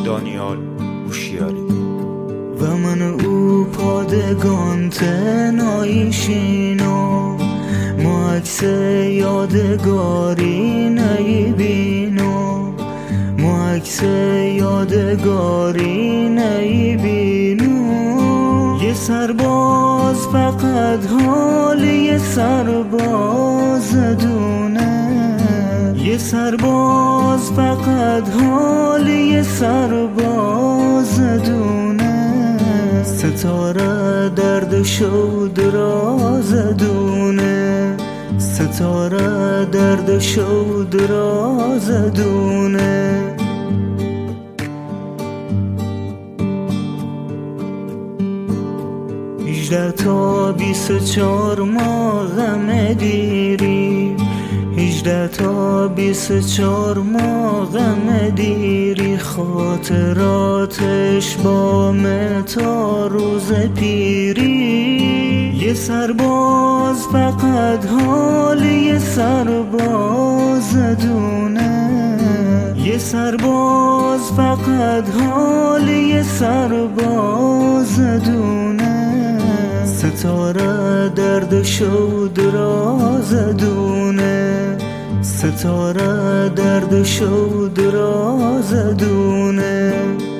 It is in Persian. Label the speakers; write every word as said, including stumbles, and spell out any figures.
Speaker 1: دانیال هوشیاری.
Speaker 2: و من او پادگان تنایشینو ما عکس یادگاری نیبینو ما عکس یادگاری نیبینو یه سرباز فقط حال یه سرباز دونه یه سرباز فقط حال یه سرباز دونه ستاره دردش و دراز دونه ستاره دردش و دراز دونه هجده تا بیست و چهار ماه غم دیری هجده تا بیست و چهار ماه غم دیری خاطراتش بامه تا روز پیری یه سرباز فقط حال یه سرباز دونه یه سرباز فقط حال یه سرباز دونه ستاره دردش و دراز دونه ستاره دردش و دراز دونه